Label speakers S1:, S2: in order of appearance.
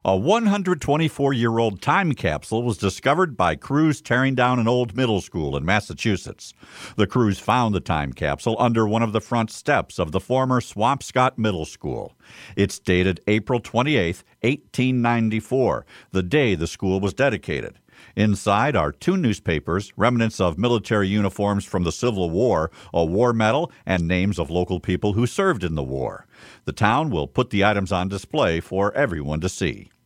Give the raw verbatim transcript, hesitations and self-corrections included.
S1: A one hundred twenty-four-year-old time capsule was discovered by crews tearing down an old middle school in Massachusetts. The crews found the time capsule under one of the front steps of the former Swampscott Middle School. It's dated April twenty-eighth, eighteen ninety-four, the day the school was dedicated. Inside are two newspapers, remnants of military uniforms from the Civil War, a war medal, and names of local people who served in the war. The town will put the items on display for everyone to see.